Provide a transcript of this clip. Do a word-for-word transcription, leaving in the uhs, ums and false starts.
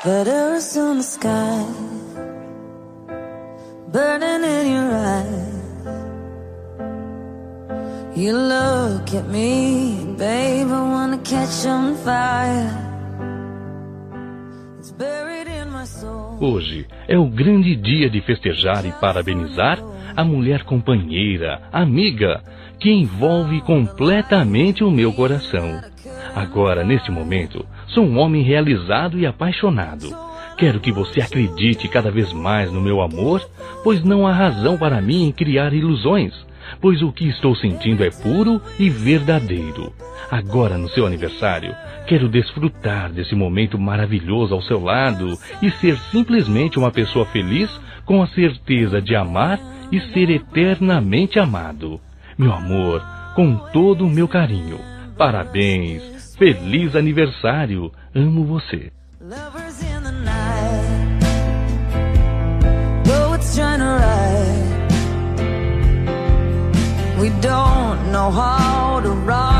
Letters on the sky, burning in your eyes. You look at me, babe, I wanna catch on fire. It's buried in my soul. Hoje é o grande dia de festejar e parabenizar a mulher companheira, amiga, que envolve completamente o meu coração. Agora, neste momento, sou um homem realizado e apaixonado. Quero que você acredite cada vez mais no meu amor, pois não há razão para mim em criar ilusões, pois o que estou sentindo é puro e verdadeiro. Agora, no seu aniversário, quero desfrutar desse momento maravilhoso ao seu lado e ser simplesmente uma pessoa feliz com a certeza de amar e ser eternamente amado. Meu amor, com todo o meu carinho, parabéns! Feliz aniversário! Amo você! Lovers in the night, poets trying to write. We don't know how to write.